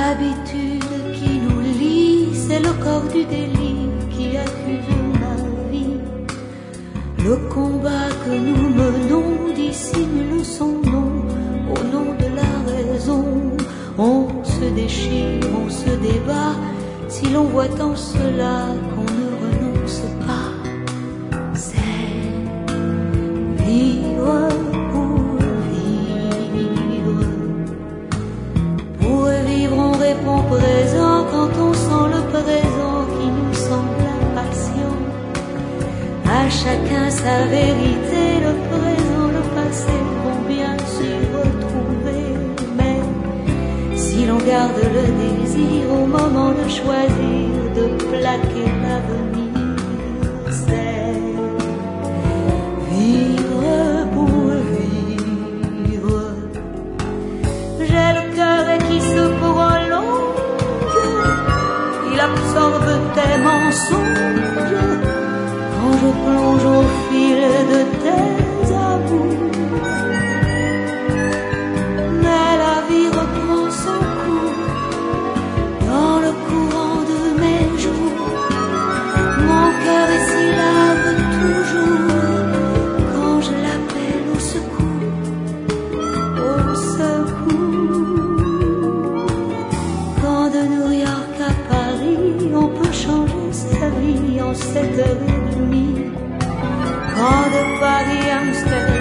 L'habitude qui nous lie, c'est le corps du délire qui accuse ma vie. Le combat que nous menons dissimule son nom au nom de la raison. On se déchire, on se débat, si l'on voit en cela qu'on ne renonce pas. C'est vivre pour vivre. Pour vivre on répond présent quand on sent le présent qui nous semble impatient. À chacun sa vérité, le présent, le passé vont bien s'y retrouver. Mais si l'on garde le désir au moment de choisir, de plaquer l'avenir, c'est vivre pour vivre. J'ai le cœur qui se prolonge, il absorbe tes mensonges. Quand je plonge au fil de tes amours, mais la vie reprend son cours dans le courant de mes jours. Mon cœur est si lave toujours quand je l'appelle au secours, au secours. Quand de New York à Paris, on peut changer sa vie en 7 heures et demie. Quand de Paris à Amsterdam,